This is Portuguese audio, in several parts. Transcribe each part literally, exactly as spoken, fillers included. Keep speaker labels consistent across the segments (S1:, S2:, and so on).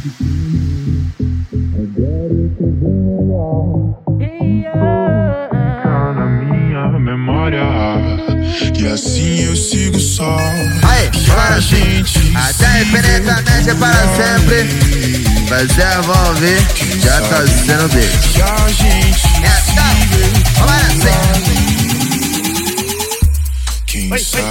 S1: Na minha memória, e assim eu sigo só.
S2: Aí, para gente, até infinitamente é para sempre. Vocês vão ouvir, já tá sendo beijo.
S1: Que a gente
S2: Vamos assim.
S1: Quem sabe?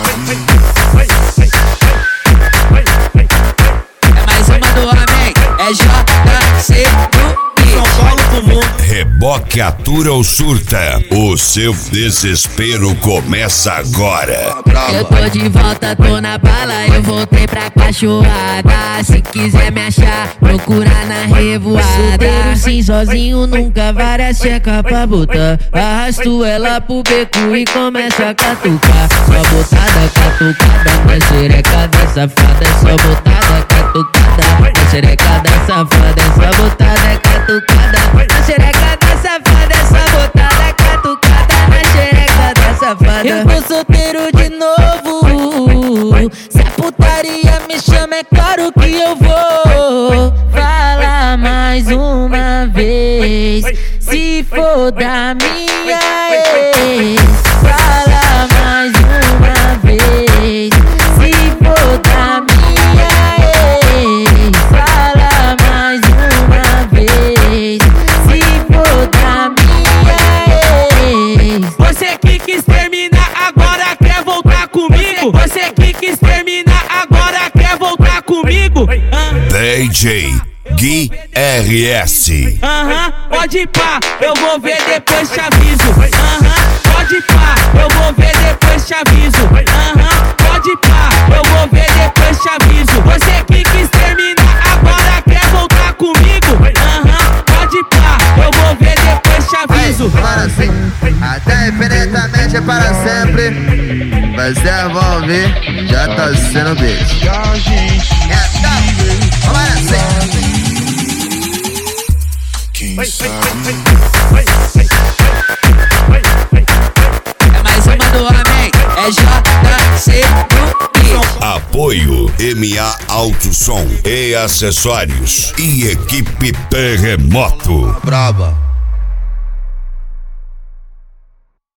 S3: É mais uma do homem, é J C São Paulo pro mundo.
S4: Reboque atura ou surta? O seu desespero começa agora.
S3: Eu tô de volta, tô na bala, eu voltei pra cachoada. Se quiser me achar, procura na revoada. Assim sozinho nunca, várias checa pra botar. Arrasto ela pro beco e começa a catucar. Só botada, catucada, na xereca da safada. Só botada, catucada, na xereca da safada. Só botada, catucada, na xereca da safada. Só botada, catucada, na xereca da safada. Eu tô solteiro de novo. Se a putaria me chama, é claro que eu vou falar mais uma vez. Se for da minha ex, fala mais uma vez. Se for da minha ex, fala mais uma vez. Se for da minha ex.
S5: Você que quis terminar, agora quer voltar comigo. Você que quis terminar, agora quer voltar comigo.
S4: D J Gui R S.
S5: Aham, pode ir pá, eu vou ver depois te aviso. Aham, pode ir pá, eu vou ver depois te aviso. Aham, pode ir pá, eu vou ver depois te aviso. Você que quis terminar, agora quer voltar comigo. Aham, pode ir pá, eu vou ver depois te aviso.
S2: Para assim, até infinitamente é para sempre. Vocês vão ouvir, já tá sendo beijo.
S1: Que a gente
S2: Vamos assim.
S1: Quem sabe?
S3: É mais uma do homem, é J C
S4: Apoio M A Auto Som e Acessórios e Equipe Terremoto.
S2: Braba.